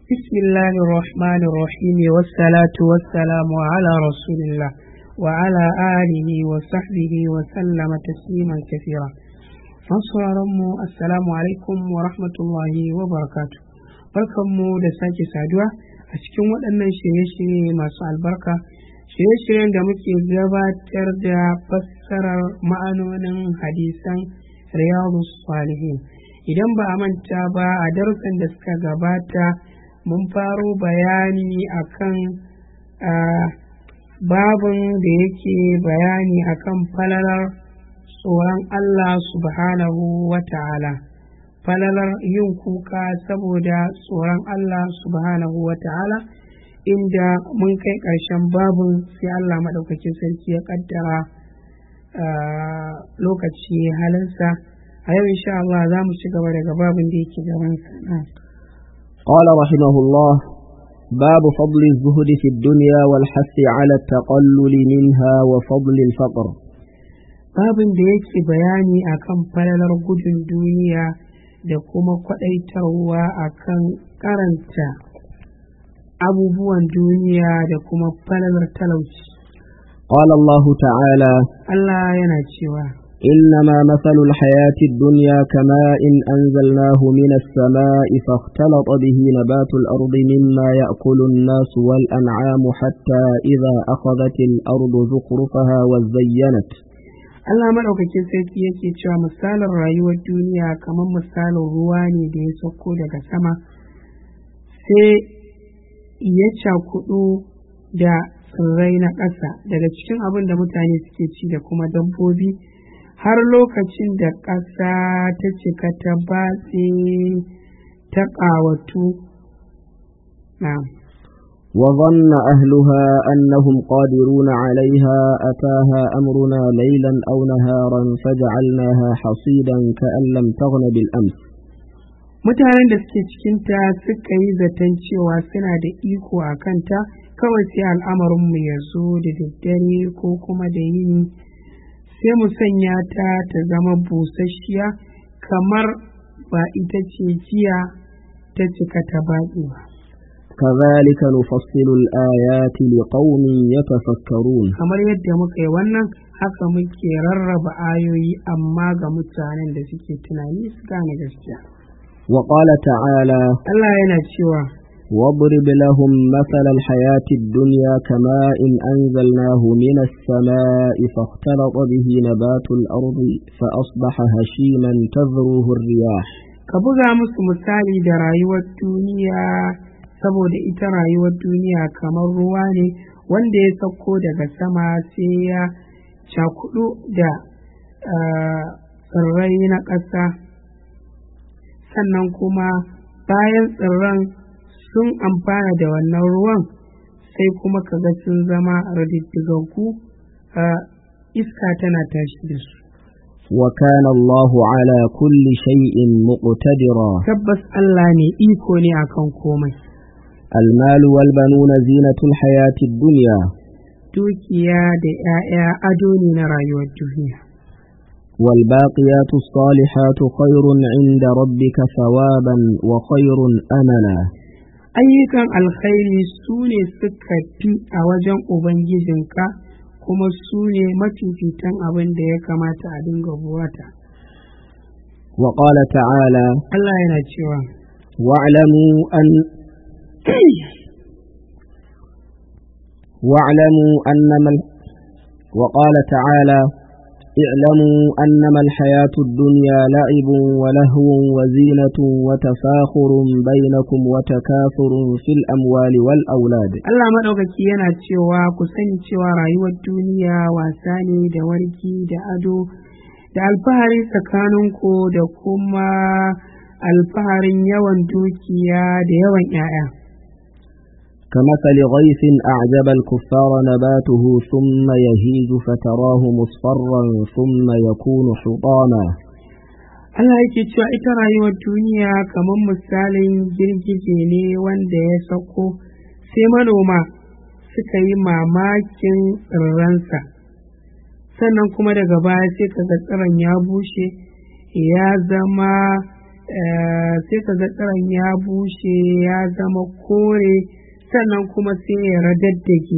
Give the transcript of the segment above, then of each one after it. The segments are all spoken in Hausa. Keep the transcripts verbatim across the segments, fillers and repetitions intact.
بسم الله الرحمن الرحيم والصلاة والسلام على رسول الله وعلى آله وصحبه وسلم تسليما كثيرا. Masauraranmu assalamu alaikum wa rahmatullahi wa barakatu. Barkanmu da sake saduwa a cikin waɗannan shirye-shirye masu albarka, shirye-shiryen da muke gabatar da fassarar ma'anonin hadisan Riyadus Salihin. Idan ba a manta ba, a darussan da suka gabata mun faro bayani akan babin da yake bayani akan falalar tsoron Allah subhanahu wa ta'ala, falalar yin kuka saboda tsoron Allah subhanahu wa ta'ala, inda mun kai ƙarshen babin sai Allah maɗaukakin sarki ya ƙaddara lokaci halinsa. a yau insha Allah za mu ci gaba daga babin da yake gabansa. قال رحمه الله: باب فضل الزهد في الدنيا والحث على التقلل منها وفضل الفقر. babin da yake bayani akan falalar gudun duniya da kuma kwaɗaitarwa akan karanta abubuwan duniya da kuma falalar talauci. قال الله تعالى: Allah yana cewa إنما مثل الحياة الدنيا كماء أنزلناه من السماء فاختلط به نبات الأرض مما يأكل الناس والأنعام حتى إذا أخذت الأرض زخرفها وزينت. Allah maɗaukakin sarki yake cewa misalin rayuwar duniya kamar misalin ruwa ne da ya sauko daga sama, sai ya cakudu da tsirrai na ƙasa daga cikin abin da mutane suke ci da kuma dabbobi, har lokacin da ƙasa ta cika ta batse ta ƙawatu. Na'am. وظن أهلها أنهم قادرون عليها أتاها أمرنا ليلا أو نهارا فجعلناها حصيدا كأن لم تغن بالأمس. mutanen da suke cikinta suka yi zaton cewa suna da iko a kanta, kawai sai al'amarinmu ya zo da daddare ko kuma da yini, sai mu sanya ta ta zama busasshiya kamar ba ita ce jiya ta cika ta baƙi ba. كذلك نفصل الآيات لقوم يتفكرون. kamar yadda muka yi wannan, haka muke rarraba ayoyi amma ga mutanen da suke tunani su gane gaskiya. وقال تعالى: Allah yana cewa واضرب لهم مثل الحياة الدنيا كماء أنزلناه من السماء فاختلط به نبات الأرض فأصبح هشيما تذروه الرياح. ka buga musu misali da rayuwar duniya, saboda ita rayuwar duniya kamar ruwa ne wanda ya sauko daga sama sai ya cakudu da tsirrai na ƙasa, sannan kuma bayan tsirran sun amfana da wannan ruwan sai kuma kaga sun zama rididdigaggu, iska tana tashi da su. وكان الله على كل شيء مقتدرا. tabbas Allah ne iko ne akan komai. المال والبنون زينة الحياة الدنيا. dukiya da 'ya'ya ado ne na rayuwar duniya. والباقيات الصالحات خير عند ربك ثوابا وخير أملا. ayyukan alkhairi su ne suka fi a wajen ubangijinka, kuma su ne mafifitan abin da ya kamata a dinga buwata. وقال تعالى: Allah yana cewa واعلموا أن واعلموا أنما وقال تعالى: اعلموا أنما الحياة الدنيا لعب ولهو وزينة وتفاخر بينكم وتكاثر في الأموال والأولاد. Allah maɗaukaki yana cewa ku sani cewa rayuwar duniya wasa ne da warki da ado da alfahari tsakaninku da kuma alfaharin yawan dukiya da yawan 'ya'ya. كمثل غيث أعجب الكفار نباته ثم يهيج فتراه مصفرا ثم يكون حطاما. Allah yake cewa ita rayuwar duniya kamar misalin girgije ne wanda ya sauko, sai manoma suka yi mamakin tsirransa, sannan kuma daga baya sai kaga tsiron ya bushe ya zama sai ka ga tsiron ya bushe ya zama kore sannan kuma sai ya radaddage.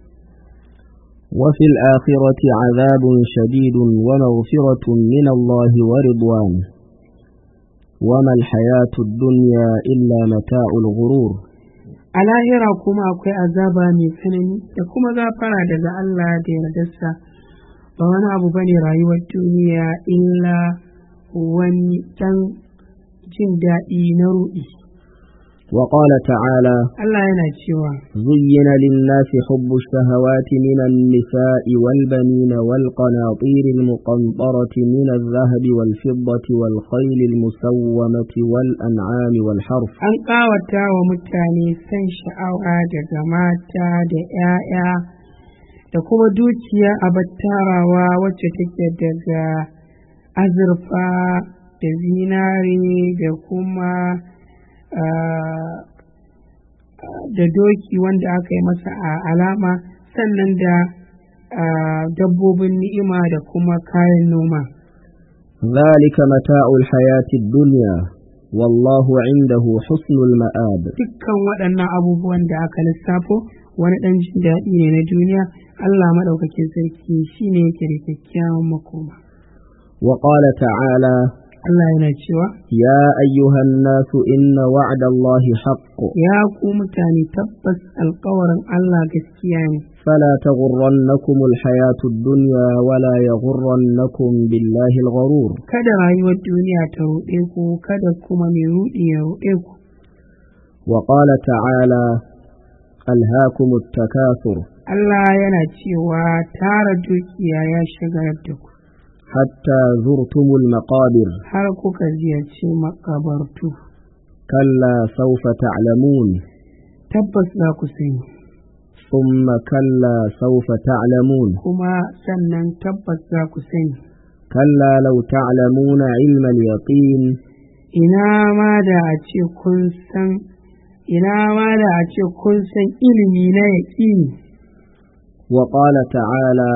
وفي الآخرة عذاب شديد ومغفرة من الله ورضوان وما الحياة الدنيا إلا متاع الغرور. A lahira kuma akwai azaba mai tsanani da kuma gafara daga Allah da yardarsa, ba wani abu bane rayuwar duniya illa wani ɗan jin daɗi na ruɗi. وقال تعالى Allah yana cewa زين للناس حب الشهوات من النساء والبنين والقناطير المقنطرة من الذهب والفضة والخيل المسومة والأنعام والحرث. An ƙawata wa mutane san sha'awa daga mata da ‘ya'ya da kuma dukiya abattarawa wacce take daga azurfa da zinare da kuma da doki wanda aka yi masa a alama sannan da dabbobin ni'ima da kuma kayan noma. ذلك متاع الحياة الدنيا والله عنده حسن المآب. Dukkan waɗannan abubuwan da aka lissafo wani ɗan jin daɗi ne na duniya, Allah maɗaukakin sarki shine yake da kyakkyawan makoma. وقال تعالى Allah yana cewa يا أيها الناس إن وعد الله حق ya ku mutane tabbas alƙawarin Allah gaskiya ne. فلا تغرنكم الحياة الدنيا ولا يغرنكم بالله الغرور. Kada rayuwar duniya ta ruɗe ku, kada kuma mai ruɗi ya ruɗe ku. وقال تعالى ألهاكم التكاثر Allah yana cewa tara dukiya ya shigar da ku حتى زرتم المقابر har kuka ziyarci makabartu. كلا سوف تعلمون Tabbas za ku sani, ثم كلا سوف تعلمون kuma sannan tabbas za ku sani. كلا لو تعلمون علم اليقين Ina ma da a ce kun san ina ma da a ce kun san ilimi na yaƙini. وقال تعالى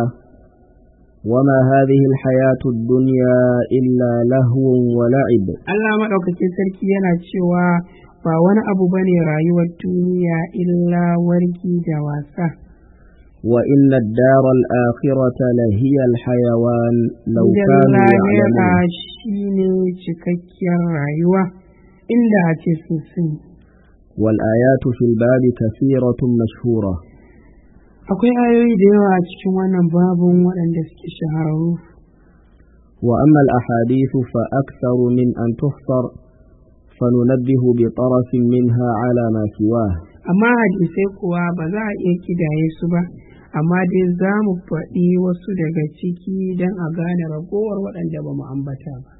وما هذه الحياة الدنيا إلا لهو ولعب. Allah maɗaukakin sarki yana cewa ba wani abu bane rayuwar duniya illa wargi da wasa. وإن الدار الآخرة لهي الحيوان لو Inda كانوا lahira يعلمون. shine cikakkiyar rayuwa inda a ce sun sani. والآيات في الباب كثيرة مشهورة. Akwai ayoyi da yawa a cikin wannan babun waɗanda suke shahararru. وأما الأحاديث فأكثر من أن تحصر فننبه بطرف منها على ما سواه. Amma hadisai kuwa ba za a iya kidaye su ba, amma dai za mu faɗi wasu daga ciki don a gane ragowar waɗanda ba mu ambata ba.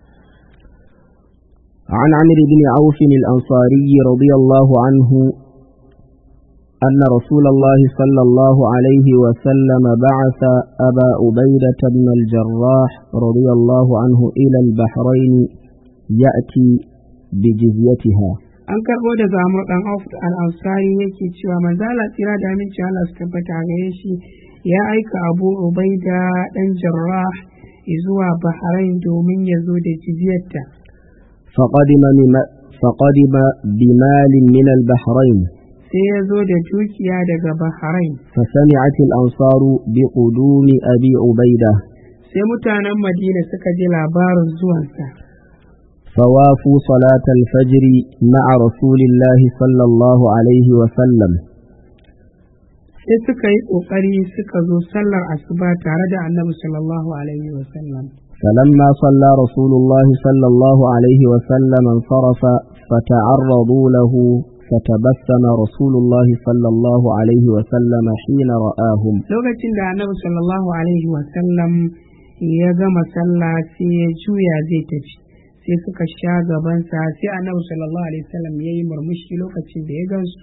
عن عمرو بن عوف الأنصاري رضي الله عنه أن رسول الله صلى الله عليه وسلم بعث أبا عبيدة بن الجراح رضي الله عنه إلى البحرين يأتي بجزيتها. An karɓo daga Amr ɗan Auf al-Ansari yake cewa manzala tsira da aminci Allah su tabbata gare shi ya aika Abu Ubaida ɗan Jarrah zuwa Bahrain domin ya zo da jizyarta. فقدم, فقدم بمال من البحرين sai ya zo da dukiya daga Bahrain. فسمعت الأنصار بقدوم أبي عبيدة sai mutanen Madina suka ji labarin zuwansa. فوافوا صلاة الفجر مع رسول الله صلى الله عليه وسلم. sai suka yi ƙoƙari suka zo sallar asuba tare da Annabi sallallahu alaihi wasallam. فلما صلى رسول الله صلى الله عليه وسلم انصرف فتعرضوا له فتبسم رسول الله صلى الله عليه وسلم حين رآهم. lokacin da Annabi sallallahu alaihi wasallam ya gama sallah sai ya juya zai tafi, sai suka sha gabansa, sai Annabi sallallahu alaihi wasallam ya yi murmushi lokacin da ya gansu.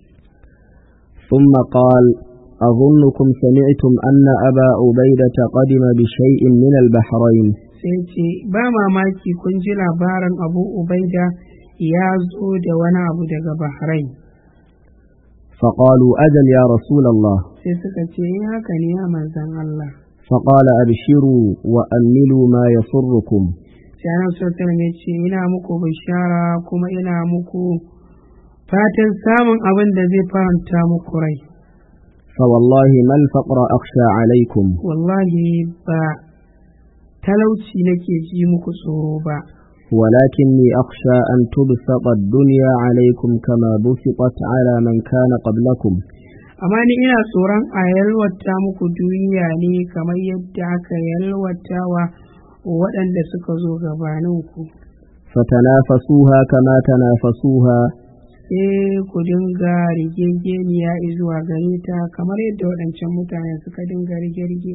ثم قال أظنكم سمعتم أن أبا عبيدة قدم بشيء من البحرين. sai ce ba mamaki kun ji labarin Abu Ubaida ya zo da wani abu daga Bahrain. فقالوا أجل يا رسول الله. sai suka ce yi haka ne ya manzan Allah. فقال أبشروا وأملوا ما يسركم. sai annabi sallallahu alaihi wasallam ya ce ina muku bishara kuma ina muku fatan samun abin da zai faranta muku rai. فوالله ما الفقر أخشى عليكم wallahi ba talauci nake ji muku tsoro ba, ولكني أخشى أن تبسط الدنيا عليكم كما بسطت على من كان قبلكم amma ni ina tsoron a yalwata muku duniya ne kamar yadda aka yalwata wa waɗanda suka zo gabaninku. فتنافسوها كما تنافسوها sai ku dinga rigegeniya zuwa gare ta kamar yadda waɗancan mutane suka dinga rige-rige,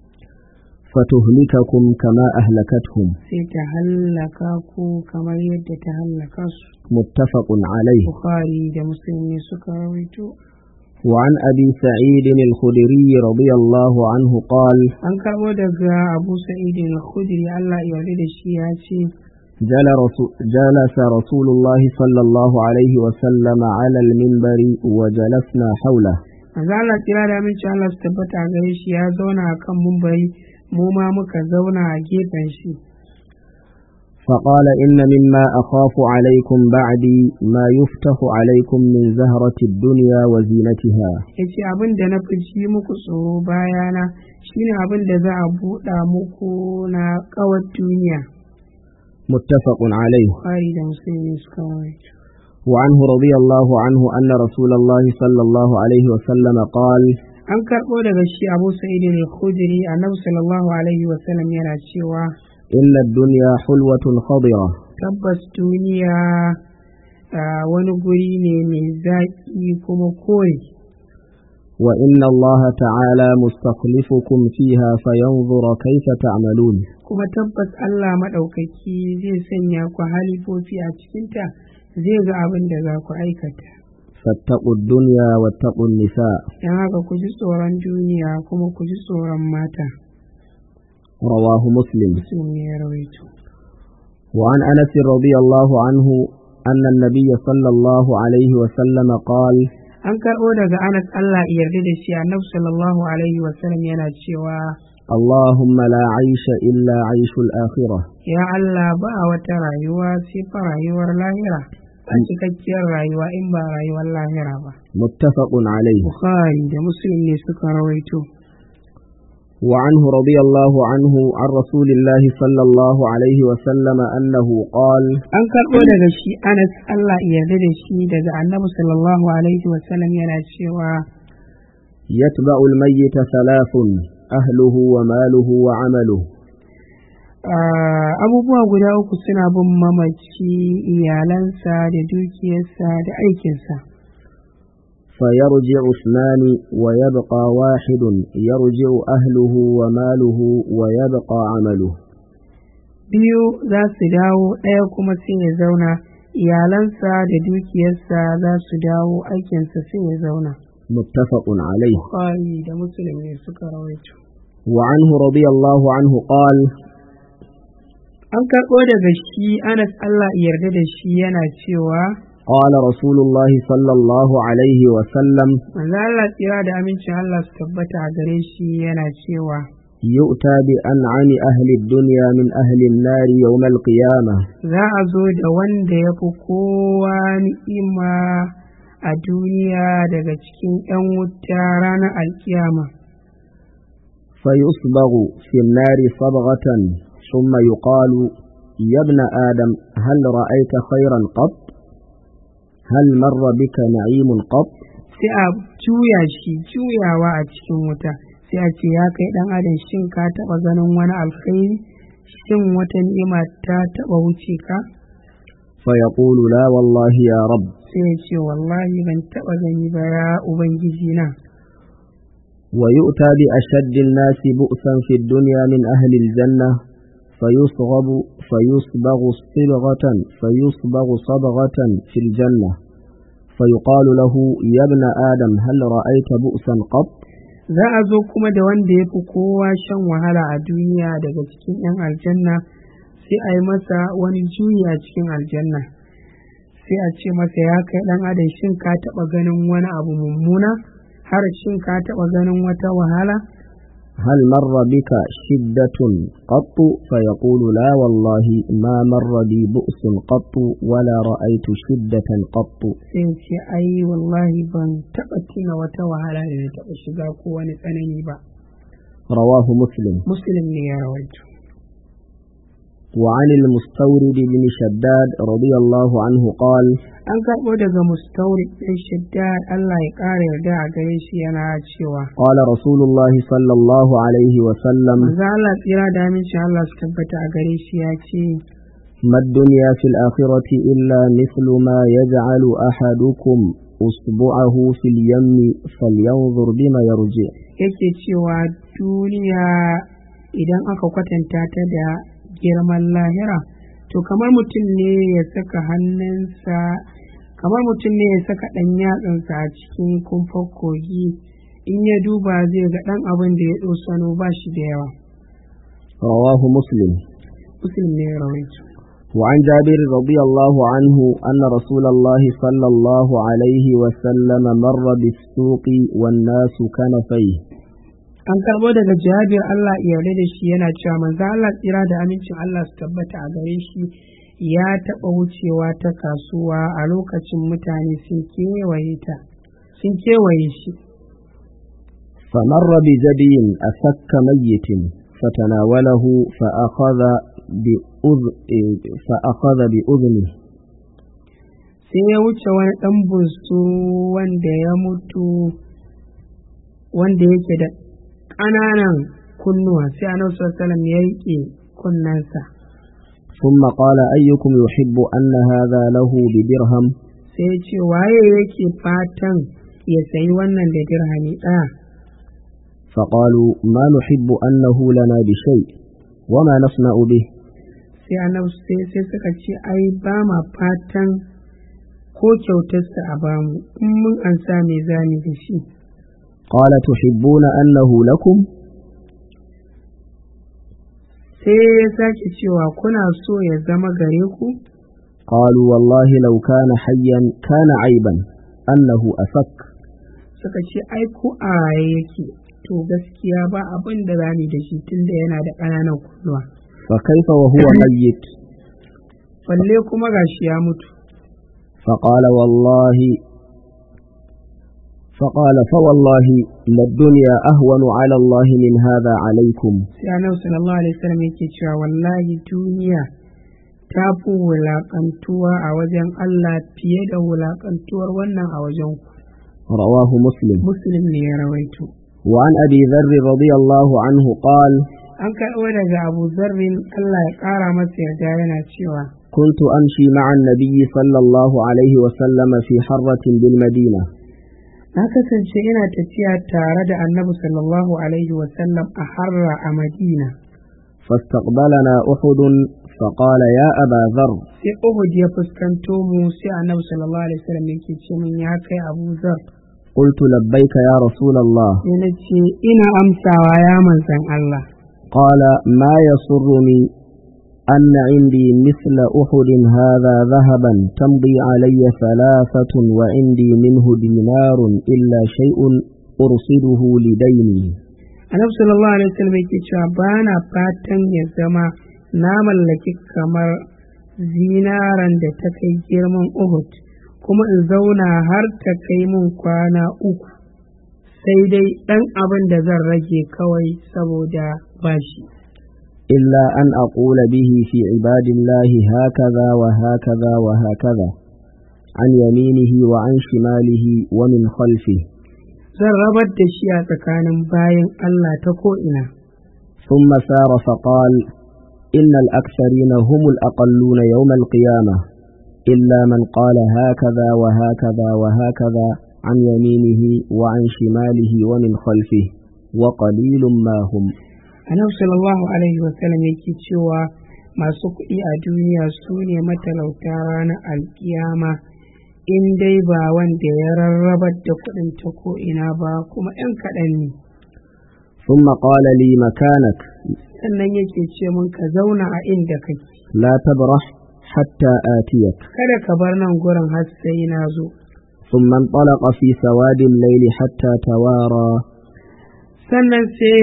فتهلككم كما أهلكتهم sai ta hallaka ku kamar yadda ta hallaka su. متفق عليه. Bukhari da Muslim ne suka rawaito. وعن أبي سعيد الخدري رضي الله عنه قال An karɓo daga Abu Sa'id al-Khudri Allah ya yarda da shi ya ce جل رسول جلس رسول الله صلى الله عليه وسلم على المنبر وجلسنا حوله. manzo Allah kira da aminci Allah su tabbata a gare shi ya zauna a kan mumbari mu ma muka zauna a gefen shi. فقال إن مما أخاف عليكم بعدي ما يفتح عليكم من زهرة الدنيا وزينتها. yace abin da na fi ji muku tsoro bayana shine abin da za a buɗa muku na ƙawar duniya. متفق عليه. Bukhari da Muslim ne suka rawaito. وعنه رضي الله عنه أن رسول الله صلى الله عليه وسلم قال An karɓo daga shi Abu Sa'id al-Khudri annabi sallallahu alaihi wa sallam yana cewa إن الدنيا حلوة خضرة tabbas duniya ah, wani guri ne mai zaƙi kuma kore, وإن الله تعالى مستخلفكم فيها فينظر كيف تعملون. kuma tabbas Allah maɗaukaki zai sanya ku halifofi a cikinta zai ga abin da za ku aikata. فاتقوا الدنيا واتقوا النساء. Don haka ku ji tsoron duniya kuma ku ji tsoron mata. رواه مسلم. Muslim ne ya rawaito. وعن أنس رضي الله عنه أن النبي صلى الله عليه وسلم قال An karɓo daga Anas Allah ya yarda da shi annabi sallallahu alaihi wa sallam yana cewa اللهم لا عيش إلا عيش الآخرة. ya Allah ba wata rayuwa sai fa rayuwar lahira, a cikakkiyar rayuwa in ba rayuwar lahira ba. متفق عليه. Bukhari da Muslim ne suka rawaito. وعنه رضي الله عنه عن رسول الله صلى الله عليه وسلم أنه قال An karɓo daga shi Anas Allah ya yarda da shi daga annabi sallallahu alaihi wa sallam yana cewa يتبع الميت ثلاث أهله وماله وعمله. ah, abubuwa guda uku suna bin mamaci, iyalansa da dukiyarsa da aikinsa. فيرجع اثنان ويبقى واحد يرجع أهله وماله ويبقى عمله. Biyu za su dawo, ɗaya kuma sai ya zauna, iyalansa da dukiyarsa za su dawo, aikinsa sai ya zauna. متفق عليه. Bukhari da Muslim ne suka rawaito. وعنه رضي الله عنه قال An karɓo daga shi Anas Allah ya yarda da shi yana cewa قال رسول الله صلى الله عليه وسلم manzo Allah tsira da amincin Allah su tabbata a gare shi yana cewa يؤتى بأنعم أهل الدنيا من أهل النار يوم القيامة. za a zo da wanda ya fi kowa ni'ima a duniya daga cikin 'yan wuta ranar alkiyama. فيصبغ في النار صبغة ثم يقال يا ابن آدم هل رأيت خيرا قط هل مر بك نعيم قط. sai a juya shi juyawa a cikin wuta, sai a ce ya kai ɗan adam shin ka taɓa ganin wani alkhairi, shin wata ni'ima ta taɓa wuce ka? فيقول لا والله يا رب. sai ya ce wallahi ban taɓa gani ba ya ubangiji na. ويؤتى بأشد الناس بؤسا في الدنيا من أهل الجنة فيصغب فيصبغ صبغة فيصبغ صبغة في الجنة فيقال له يا ابن آدم هل رأيت بؤسا قط. za a zo kuma da wanda ya fi kowa shan wahala a duniya daga cikin 'yan aljanna, sai a yi masa wani juyi a cikin aljanna, sai a ce masa ya kai ɗan adam shin ka taɓa ganin wani abu mummuna, har shin ka taɓa ganin wata wahala, هل مر بك شدة قط فيقول لا والله ما مر بي بؤس قط ولا رأيت شدة قط sai ya ce ai wallahi ban taɓa tuna wata wahala da na taɓa shiga ko wani tsanani ba. رواه مسلم. Muslim ne ya rawaito. وعن المستورد بن شداد رضي الله عنه قال An karɓo daga mustawrid ɗin Shaddad Allah ya ƙara yarda a gare shi yana cewa قال رسول الله صلى الله عليه وسلم manzo Allah tsira da aminci Allah su tabbata a gare shi ya ce ما الدنيا في الآخرة إلا مثل ما يجعل أحدكم أصبعه في اليم فلينظر بما يرجع. yake cewa duniya idan aka kwatanta ta da girman lahira to kamar mutum ne ya saka hannunsa kamar mutum ne ya saka ɗan yatsansa a cikin kumfar kogi in ya duba zai ga ɗan abin da ya ɗosano ba shi da yawa. رواه مسلم. Muslim ne ya rawaito. وعن جابر رضي الله عنه أن رسول الله صلى الله عليه وسلم مر بالسوق والناس كنفيه. An karɓo daga Jabir Allah ya yarda da shi yana cewa manzo Allah tsira da amincin Allah su tabbata a gare shi ya taɓa wucewa ta kasuwa a lokacin mutane sun kewaye ta sun kewaye shi. فمر بجدي أسك ميت فتناوله فأخذ بأذ فأخذ بأذنه. sai ya wuce wani ɗan bunsu wanda ya mutu wanda yake da ƙananan kunnuwa sai annabi sallallahu alaihi wasallam ya riƙe kunnensa. ثم قال أيكم يحب أن هذا له بدرهم. sai ya ce waye yake fatan ya sayi wannan da dirhami ɗaya. فقالوا ما نحب أنه لنا بشيء وما نصنع به. sai annabi sai sai suka ce ai ba ma fatan ko kyautarsa a bamu in mun an sa me zani da shi. قال تحبون أنه لكم. sai ya sake cewa kuna so ya zama gare ku. قالوا والله لو كان حيا كان عيبا أنه أفك. suka ce ai ko a raye yake to gaskiya ba abin da zani da shi tunda yana da ƙananan kunnuwa. فكيف وهو ميت. balle kuma gashi ya mutu. فقال والله فقال فوالله ما الدنيا أهون على الله من هذا عليكم. sai annabi sallallahu alaihi wasallam yake cewa wallahi duniya ta fi wulaƙantuwa a wajen Allah fiye da wulaƙantuwar wannan a wajen ku. رواه مسلم. Muslim ne ya rawaito. وعن أبي ذر رضي الله عنه قال An karɓo daga Abu Zarrin Allah ya ƙara masa yarda yana cewa كنت أمشي مع النبي صلى الله عليه وسلم في حرة بالمدينة. na kasance ina tafiya tare da Annabi sallallahu alaihi wasallam a Harra a Madina. فاستقبلنا أحد فقال يا أبا ذر. sai Uhud ya fuskanto mu sai Annabi sallallahu alaihi wasallam yake ce min ya kai Abu Zar. قلت لبيك يا رسول الله. sai na ce ina amsawa ya manzon Allah. قال ما يسرني أن عندي مثل أحد هذا ذهبا تمضي علي ثلاثة وعندي منه دينار إلا شيء أرصده لديني. Annabi sallallahu alaihi wasallam yake cewa ba na fatan ya zama na mallaki kamar zinaran da ta kai girman Uhud kuma in zauna har ta kai mun kwana uku sai dai ɗan abin da zan rage kawai saboda bashi. إلا أن أقول به في عباد الله هكذا وهكذا وهكذا عن يمينه وعن شماله ومن خلفه. zan rabar da shi a tsakanin bayan Allah ta ko'ina. ثم سار فقال إن الأكثرين هم الأقلون يوم القيامة إلا من قال هكذا وهكذا وهكذا عن يمينه وعن شماله ومن خلفه وقليل ما هم. Annabi sallallahu alaihi wasallam yake cewa masu kuɗi a duniya su ne matalauta ranar alkiyama in dai ba wanda ya rarrabar da kuɗin ta ko'ina ba kuma ‘yan kaɗan ne. ثم قال لي مكانك. sannan yake ce mun ka zauna a inda kake. لا تبرح حتى آتيك. kada ka bar nan gurin har sai na zo. ثم انطلق في سواد الليل حتى توارى. sannan sai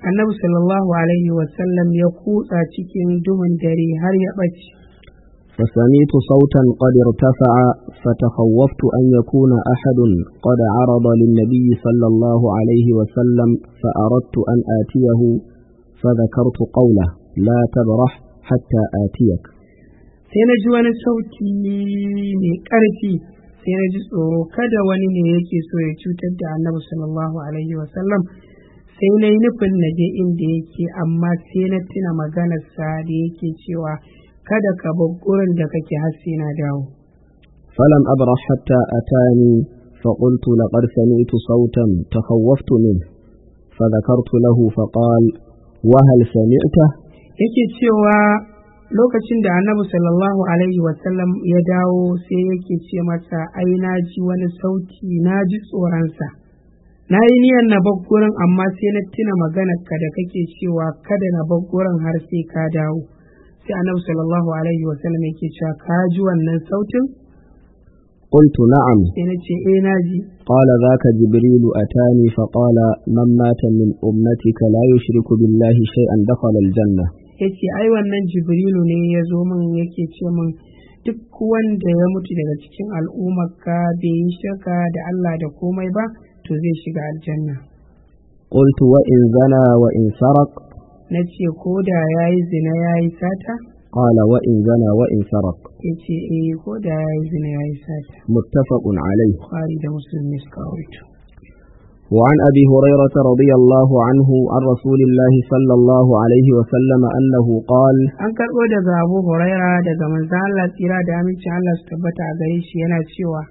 annabi sallallahu alaihi wasallam ya kutsa cikin duhun dare har ya ɓace. فسمعت صوتا قد ارتفع فتخوفت أن يكون أحد قد عرض للنبي صلى الله عليه وسلم فأردت أن آتيه فذكرت قوله لا تبرح حتى آتيك. sai na ji wani sauti mai ƙarfi, sai na ji tsoro kada wani ne yake so ya cutar da annabi sallallahu alaihi wasallam, sai na yi nufin na je inda yake, amma sai na tuna maganarsa da yake cewa kada ka bar gurin da kake har sai na dawo. فلم أبرح حتى أتاني فقلت لقد سمعت صوتا تخوفت منه فذكرت له فقال وهل سمعته. yake cewa lokacin da annabi sallallahu alaihi wasallam ya dawo sai yake ce masa ai na ji wani sauti, na ji tsoronsa, na yi niyyar na bar gurin amma sai na tuna maganarka da kake cewa kada na bar gurin har sai ka dawo. sai annabi sallallahu alaihi wasallam yake cewa ka ji wannan sautin? قلت نعم. sai na ce eh na ji. قال ذاك جبريل أتاني فقال من مات من أمتك لا يشرك بالله شيئا دخل الجنة. yace ai wannan jibrilu ne ya zo min yake ce min duk wanda ya mutu daga cikin al'ummarka bai yi shirka da Allah da komai ba to zai shiga aljanna. قلت وإن زنى وإن سرق. nace ko da yayi zina yayi sata? قال وإن زنى وإن سرق. yace eh ko da yayi zina yayi sata. متفق عليه. Bukhari da Muslim ne suka rawaito. وعن أبي هريرة رضي الله عنه عن رسول الله صلى الله عليه وسلم أنه قال an karɓo daga Abu Huraira daga manzo Allah tsira da aminci Allah su tabbata a gare shi yana cewa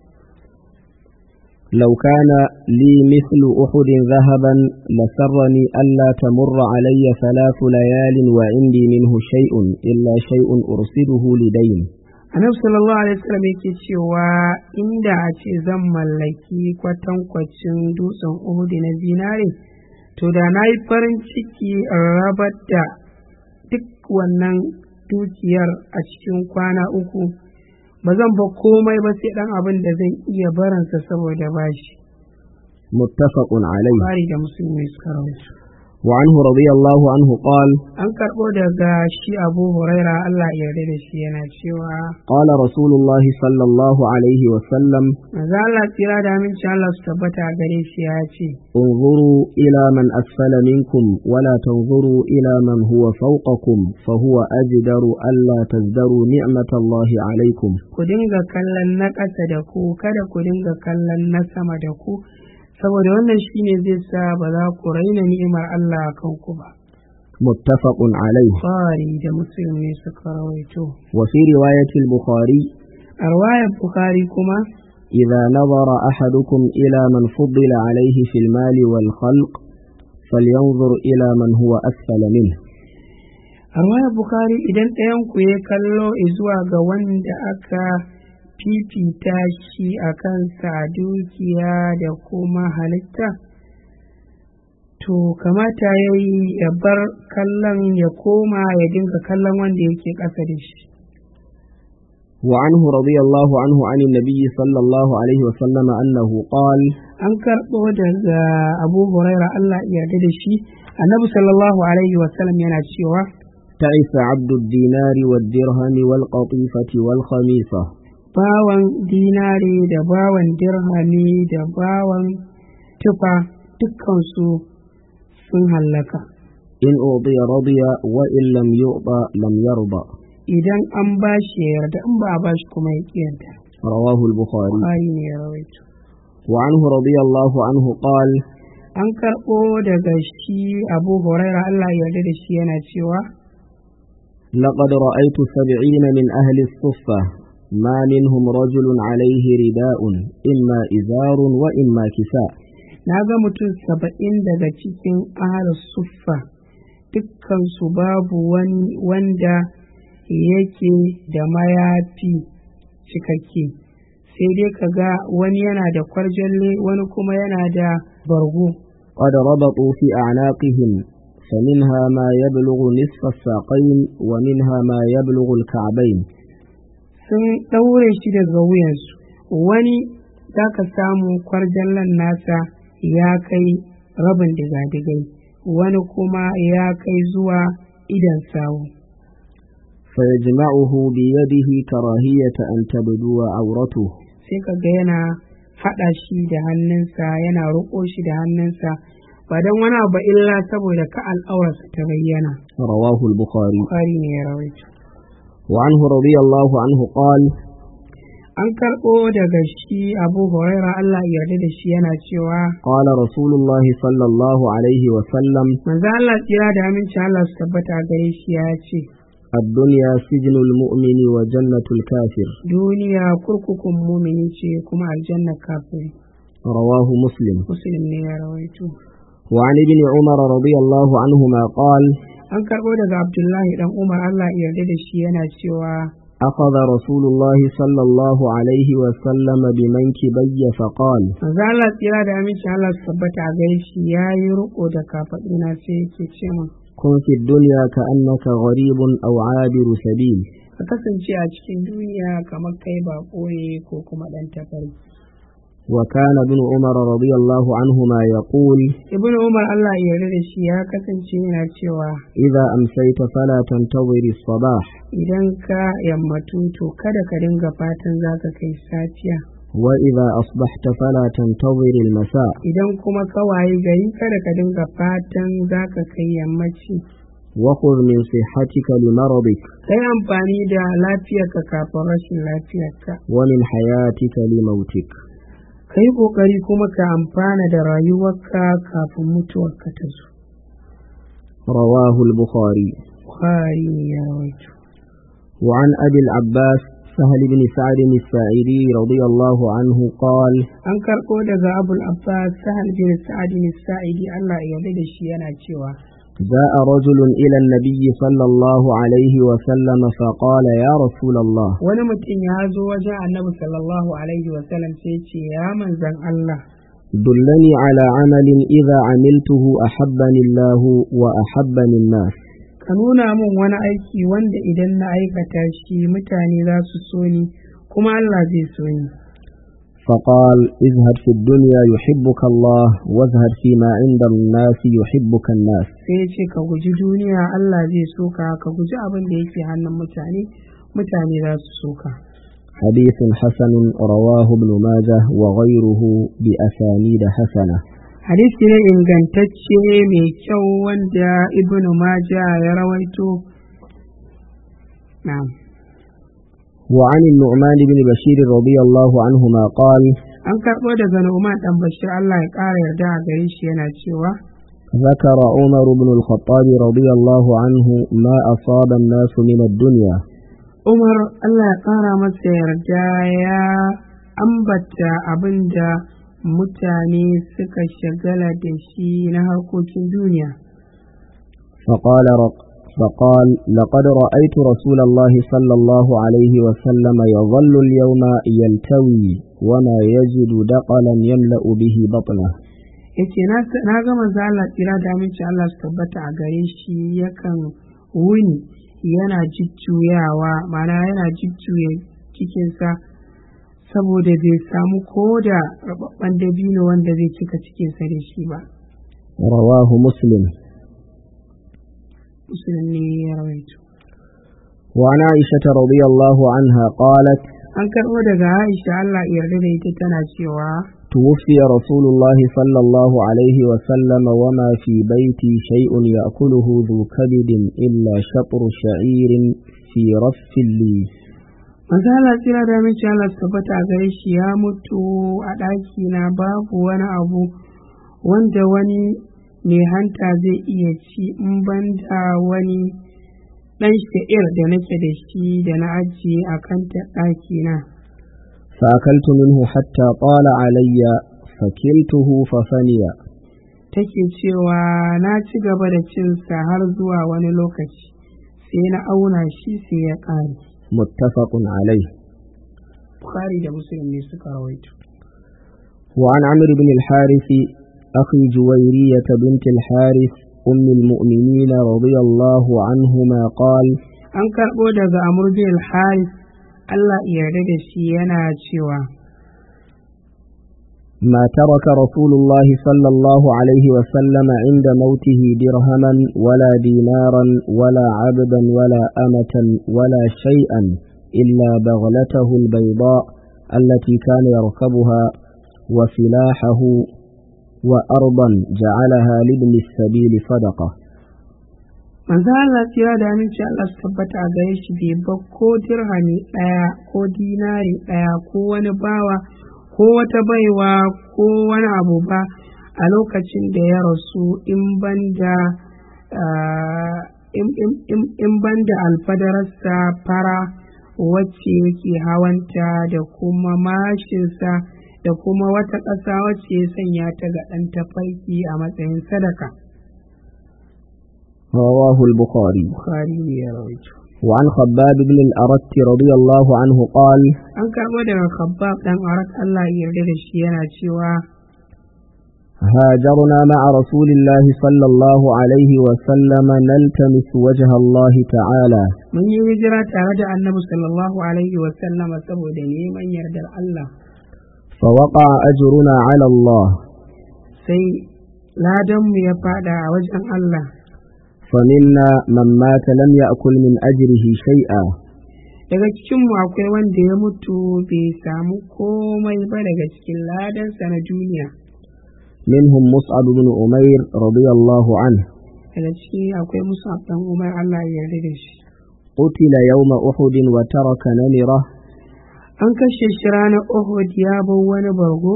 لو كان لي مثل أحد ذهبا لسرني ألا تمر علي ثلاث ليال وعندي منه شيء إلا شيء أرسله لدين. Annabi sallallahu alaihi wasallam yake cewa inda a ce zan mallaki kwatankwacin dutsen Uhud na zinare to da na yi farin ciki in rabar da duk wannan dukiyar a cikin kwana uku, ba zan ba komai ba sai dan abin da zan iya baransa saboda bashi. Muttafaqun alayhi. Bukhari da Muslim ne suka rawaito. وعنه رضي الله عنه قال an karɓo daga shi Abu Huraira Allah ya yarda da shi yana cewa قال رسول الله صلى الله عليه وسلم manzo Allah tsira da aminci Allah su tabbata a gare shi ya ce انظروا إلى من أسفل منكم ولا تنظروا إلى من هو فوقكم فهو أجدر ألا تزدروا نعمة الله عليكم. ku dinga kallon na ƙasa da ku, kada ku dinga kallon na sama da ku, saboda wannan shine zai sa ba za ku raina ni'imar Allah a kanku ba. متفق عليه. Bukhari da Muslim ne suka rawaito. وفي رواية البخاري a riwayar Bukhari kuma إذا نظر أحدكم إلى من فضل عليه في المال والخلق فلينظر إلى من هو أسفل منه. a riwayar Bukhari idan ɗayan ku ya kallo zuwa ga wanda aka fifita shi a kansa a dukiya da kuma halitta, to kamata ya yi ya bar kallon ya koma ya dinga kallon wanda yake ƙasa da shi. وعنه رضي الله عنه عن النبي صلى الله عليه وسلم أنه قال an karɓo daga Abu Huraira Allah ya yarda da shi, annabi sallallahu alaihi wasallam yana cewa تعس عبد الدينار والدرهم والقطيفة والخميصة. bawan dinari da bawan dirhami da bawan tufa dukkansu sun hallaka. إن أعطي رضي وإن لم يعطى لم يرضى. idan an ba shi ya yarda, in ba a ba shi kuma ya kiyanta. رواه البخاري. Bukhari ne ya rawaito. وعنه رضي الله عنه قال an karɓo daga shi Abu Huraira Allah ya yarda da shi yana cewa لقد رأيت سبعين من أهل الصفة ما منهم رجل عليه رداء إما إزار وإما كساء. na ga mutum saba'in daga cikin ahlus suffa dukkansu babu wani wanda yake da mayafi cikakke, sai dai ka ga wani yana da kwarjalle wani kuma yana da bargo. قد ربطوا في أعناقهم فمنها ما يبلغ نصف الساقين ومنها ما يبلغ الكعبين. sun ɗaure shi daga wuyansu, wani za ka samu kwarjallen nasa ya kai rabin digadigai, wani kuma ya kai zuwa idan sawu. فيجمعه بيده كراهية أن تبدو عورته. Sai ka ga yana haɗa shi da hannunsa, yana roƙo shi da hannunsa ba don wani abu illa saboda ka al'aurarsa ta bayyana. رواه البخاري. Bukhari ne ya rawaito. وعنه رضي الله عنه قال: An karɓo daga shi Abu Huraira Allah ya yarda da shi yana cewa قال رسول الله صلى الله عليه وسلم: manzo Allah tsira da aminci Allah su tabbata gare shi ya ce, الدنيا سجن المؤمن وجنة الكافر. duniya kurkukun mumini ce kuma aljanna kafiri. رواه مسلم. Muslim ne ya rawaito. وعن ابن عمر رضي الله عنهما قال: An karɓo daga Abdullahi dan Umar Allah ya yarda da shi yana cewa أخذ رسول الله صلى الله عليه وسلم بمنكبي فقال: manzo Allah tsira da aminci Allah su tabbata gare shi yayi riko da kafaduna sai yake ce min, كن في الدنيا كأنك غريب أو عابر سبيل. ka kasance a cikin duniya kamar kai baƙo ne ko kuma ɗan tafari. وكان ابن عمر رضي الله عنهما يقول: Ibn Umar Allah ya yarda da shi ya kasance yana cewa إذا أمسيت فلا تنتظر الصباح، idan ka yammatu to kada ka dinga fatan zaka kai safiya, وإذا أصبحت فلا تنتظر المساء، idan kuma ka wayi gari kada ka dinga fatan zaka kai yammaci. وخذ من صحتك لمرضك، Kai amfani da lafiyarka kafin rashin lafiyarka, ومن حياتك لموتك. kai kokari kuma ka amfana da rayuwarka kafin mutuwarka ta zo. رواه البخاري. Bukhari ne ya rawaito. وعن أبي العباس سهل بن سعد الساعدي رضي الله عنه قال: An karɓo daga Abul Abbas Sahal bin Sa'ad bin Sa'idi Allah ya yarda da shi yana cewa جاء رجل إلى النبي صلى الله عليه وسلم فقال: يا رسول الله، wani mutum ya zo wajen Annabi sallallahu alaihi wa sallam sai ce ya manzan Allah, دلني على عمل إذا عملته أحبني الله وأحبني الناس. ka nuna min wani aiki wanda idan na aikata shi mutane za su so ni kuma Allah zai so ni. فقال: اذهب في الدنيا يحبك الله، واذهب فيما عند الناس يحبك الناس. sai ya ce ka guji duniya Allah zai so ka, ka guji abin da yake hannun mutane mutane za su so ka. حديث حسن رواه ابن ماجه وغيره بأسانيد حسنة. Hadisi ne ingantacce mai kyau wanda Ibn Majah ya rawaito. Na'am. وعن النعمان بن بشير رضي الله عنهما قال: An karɓo daga Nu'man dan Bashir Allah ya ƙara yarda a gare shi yana cewa ذكر عمر بن الخطاب رضي الله عنه ما أصاب الناس من الدنيا. Umar Allah ya ƙara masa yarda ya ambata abinda mutane suka shagala da shi na harkokin duniya. فقال رق فقال: لقد رأيت رسول الله صلى الله عليه وسلم يظل اليوم يلتوي وما يجد دقلا يملأ به بطنه. yace na ga manzo Allah tsira da aminci Allah su tabbata a gare shi yakan wuni yana jujjuyawa, ma'ana yana jujjuya cikinsa saboda bai samu koda rababban dabino wanda zai cika cikinsa da shi ba. رواه مسلم. Muslim ne ya rawaito. وعن عائشة رضي الله عنها قالت: An karɓo daga Aisha Allah ya yarda da ita tana cewa توفي رسول الله صلى الله عليه وسلم وما في بيتي شيء يأكله ذو كبد إلا شطر شعير في رف لي. manzo Allah tsira da aminci Allah su tabbata a gare shi ya mutu a ɗaki na babu wani abu wanda wani mai hanta zai iya ci in banda wani ɗan sha'ir da nake da shi da na ajiye a kan ɗaki na. فأكلت منه حتى طال علي فكلته ففني. take cewa na ci gaba da cinsa har zuwa wani lokaci sai na auna shi sai ya ƙare. متفق عليه. Bukhari da Muslim ne suka rawaito. وعن عمرو بن الحارث أخي جويرية بنت الحارث أم المؤمنين رضي الله عنهما قال: An karɓo daga Amr bin al-Harith Allah ya yarda da shi yana cewa ما ترك رسول الله صلى الله عليه وسلم عند موته درهما ولا دينارا ولا عبدا ولا أمة ولا شيئا إلا بغلته البيضاء التي كان يركبها وسلاحه وأرضا جعلها لابن السبيل صدقة. manzo Allah tsira da aminci Allah su tabbata a gare shi bai ba ko dirhami ɗaya ko dinari ɗaya ko wani bawa ko wata baiwa ko wani abu ba a lokacin da ya rasu in banda in banda alfadararsa fara wacce yake hawanta da kuma mashinsa da kuma wata ƙasa wacce ya sanya ta ga ɗan tafarki a matsayin sadaka. رواه البخاري. Bukhari ne ya rawaito. وعن خباب بن الأرت رضي الله عنه قال An karɓo daga Khabbab dan Arat Allah ya yarda da shi yana cewa هاجرنا مع رسول الله صلى الله عليه وسلم نلتمس وجه الله تعالى mun yi hijira tare da Annabi sallallahu alaihi wa sallama saboda neman yardar Allah فوقع أجرنا على الله sai ladan mu ya fada a wajen Allah فمنا من مات لم يأكل من أجره شيئا daga cikinmu akwai wanda ya mutu bai samu komai ba daga cikin ladansa na duniya منهم مصعب بن عمير رضي الله عنه daga ciki akwai Mus'ab dan Umar Allah ya yarda da shi قتل يوم أحد وترك نمرة an kashe shi ranar Uhud ya bar wani bargo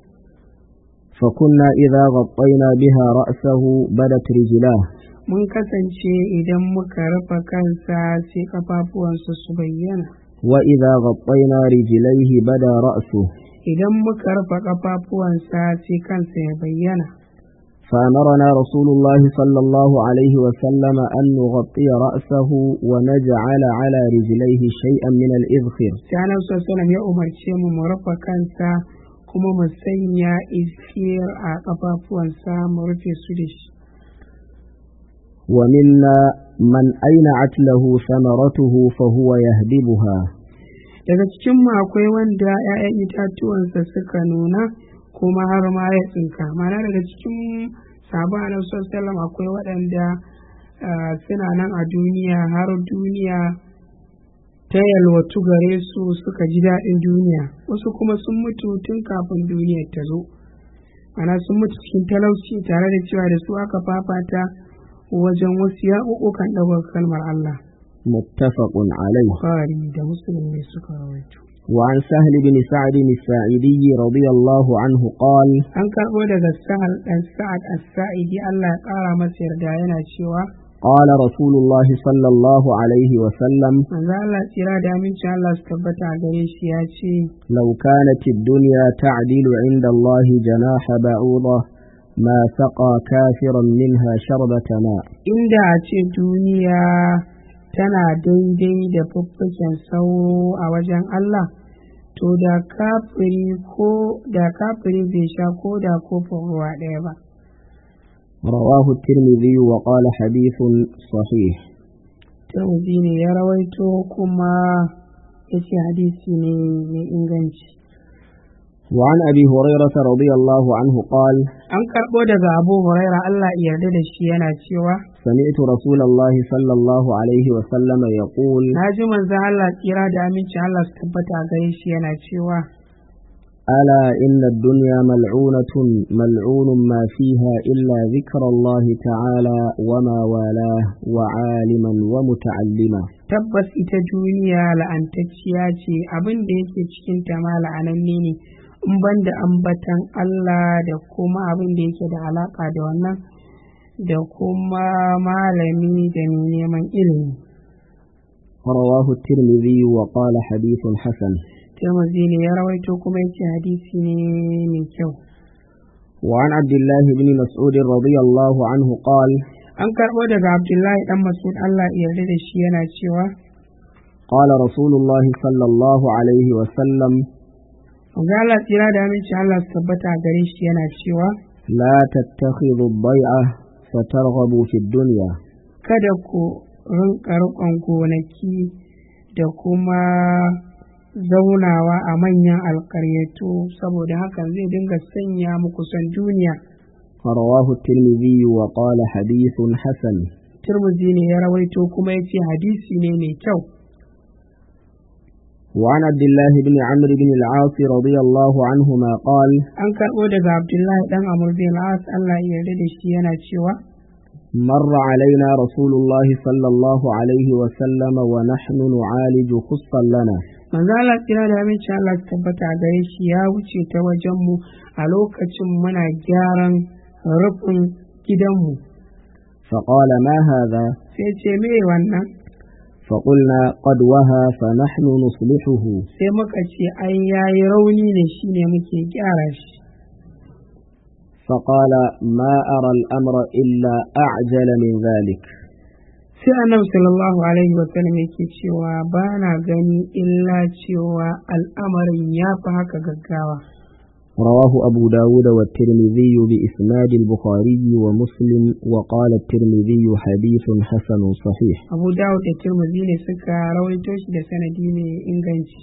فكنا إذا غطينا بها رأسه بدت رجلاه mun kasance idan muka rufe kansa sai kafafuwansa su bayyana وإذا غطينا رجليه بدا رأسه idan muka rufe kafafuwansa sai kansa ya bayyana فأمرنا رسول الله صلى الله عليه وسلم أن نغطي رأسه ونجعل على رجليه شيئا من الإذخر sai Annabi sallallahu alaihi wasallam ya umarce mu mu rufe kansa kuma mu sanya izkir a kafafuwansa mu rufe su da shi ومنا من أينعت له ثمرته فهو يهدبها daga cikin mu akwai wanda 'ya'yan itatuwansa suka nuna kuma har ma ya tsinka mana daga cikin sahabban Annabi sallallahu alaihi wasallam akwai waɗanda suna nan a duniya har duniya ta yalwatu gare su suka ji daɗin duniya wasu kuma sun mutu tun kafin duniyar ta zo ana sun mutu cikin talauci tare da cewa da su aka fafata wajen wasu yaƙuƙukan ɗaukar kalmar Allah. متفق عليه. Bukhari da Muslim ne suka rawaito. وعن سهل بن سعد الساعدي رضي الله عنه قال An karɓo daga Sahal ɗan Sa'ad as-Sa'idi Allah ya ƙara masa yarda yana cewa قال رسول الله صلى الله عليه وسلم manzo Allah tsira da aminci Allah su tabbata a gare shi ya ce لو كانت الدنيا تعدل عند الله جناح بعوضة ما سقى كافرا منها شربة ماء inda a ce duniya tana daidai da fuffuken sauro a wajen Allah to da kafiri ko da kafiri bai sha ko da kofin ruwa ɗaya ba رواه الترمذي وقال حديث صحيح. Tirmidhi ne ya rawaito kuma yace hadisi ne mai inganci. وعن أبي هريرة رضي الله عنه قال An karɓo daga Abu Huraira Allah ya yarda da shi yana cewa سمعت رسول الله صلى الله عليه وسلم يقول na ji manzo Allah tsira da aminci Allah su tabbata a gare shi yana cewa ألا إن الدنيا ملعونة ملعون ما فيها إلا ذكر الله تعالى وما والاه وعالما ومتعلما tabbas ita duniya la'antacciya ce abin da yake cikin ta ma la'ananne ne in ban da ambatan Allah da kuma abin da yake da alaka da wannan da kuma malami da mai neman ilimi. رواه الترمذي وقال حديث حسن. Tirmidhi ne ya rawaito kuma yace hadisi ne mai kyau. وعن عبد الله بن مسعود رضي الله عنه قال An karɓo daga Abdullahi dan Mas'ud Allah ya yarda da shi yana cewa قال رسول الله صلى الله عليه وسلم ga Allah tsira da aminci Allah su tabbata a gare shi yana cewa لا تتخذوا الضيعة فترغبوا في الدنيا kada ku rinka riƙon gonaki da kuma zaunawa a manyan alƙaryatu saboda hakan zai dinga sanya muku son duniya. رواه الترمذي وقال حديث حسن. Tirmidhi ne ya rawaito kuma yace hadisi ne mai kyau. وعن عبد الله بن عمرو بن العاص رضي الله عنهما قال An karɓo daga Abdullahi dan Amr bin al-As Allah ya yarda da shi yana cewa مر علينا رسول الله صلى الله عليه وسلم ونحن نعالج خصا لنا manzo Allah kira da aminci Allah su tabbata a gare shi ya wuce ta wajen mu a lokacin muna gyaran rufin gidanmu. فقال ما هذا Sai ce me wannan? فقلنا قد وهى فنحن نصلحه Sai muka ce ai yayi rauni ne shine muke gyara shi. فقال ما أرى الأمر إلا أعجل من ذلك. Sai annabi sallallahu alaihi wa sallam yake cewa ba na gani illa cewa al'amarin ya fi haka gaggawa. رواه أبو داود والترمذي بإسناد البخاري ومسلم وقال الترمذي حديث حسن صحيح. Abu Dawud da Tirmidhi ne suka rawaito shi da sanadi mai inganci.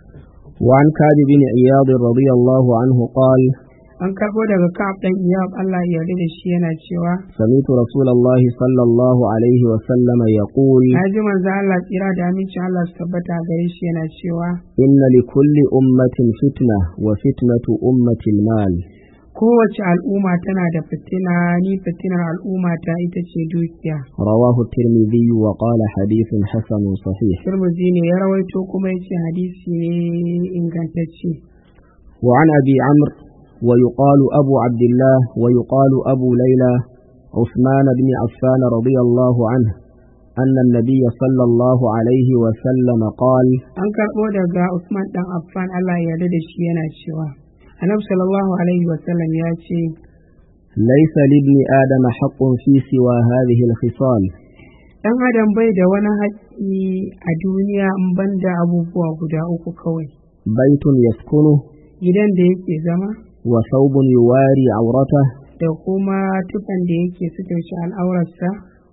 وعن كعب بن عياض رضي الله عنه قال An karɓo daga Ka'ab dan Iyab Allah ya yarda da shi yana cewa سمعت رسول الله صلى الله عليه وسلم يقول na ji manzo Allah tsira da amincin Allah su tabbata a gare shi yana cewa إن لكل أمة فتنة وفتنة أمة المال. kowace al'umma tana da fitina ni fitinar al'umma ta ita ce dukiya. رواه الترمذي وقال حديث حسن صحيح. Tirmidhi ne ya rawaito kuma yace hadisi ne ingantacce. وعن أبي عمرو ويقال أبو عبد الله ويقال أبو ليلى عثمان بن عفان رضي الله عنه أن النبي صلى الله عليه وسلم قال An karɓo daga Usman dan Affan Allah ya yarda da shi yana cewa Annabi sallallahu alaihi wa sallam ya ce ليس لابن آدم حق في سوى هذه الخصال. dan adam bai da wani haƙƙi a duniya in banda abubuwa guda uku kawai. بيت يسكنه Gidan da yake zama وثوب يواري عورته da kuma tufan da yake suturci al'aurarsa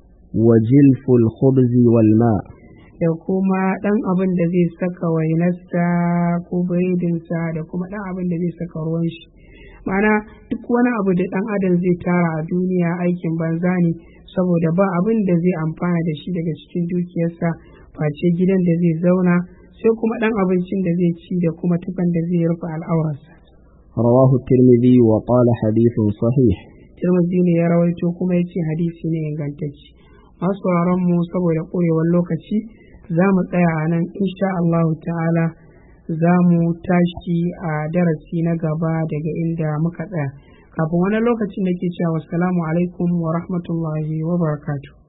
وجلف الخبز والماء. da kuma ɗan abin da zai saka wainarsa ko biredinsa da kuma ɗan abin da zai saka ruwan shi. Ma'ana duk wani abu da ɗan adam zai tara a duniya aikin banza ne saboda ba abin da zai amfana da shi daga cikin dukiyarsa face gidan da zai zauna sai kuma ɗan abincin da zai ci da kuma tufan da zai rufe al'aurarsa. رواه الترمذي وقال حديث صحيح. Tirmidhi ne ya rawaito kuma ya ce hadisi ne ingantacce. Masu sauraron mu saboda ƙurewar lokaci za mu tsaya a nan insha Allahu ta'ala za mu tashi a darasi na gaba daga inda muka tsaya. Kafin wani lokacin da ke cewa wassalamu alaikum wa rahmatullahi wa barakatuh.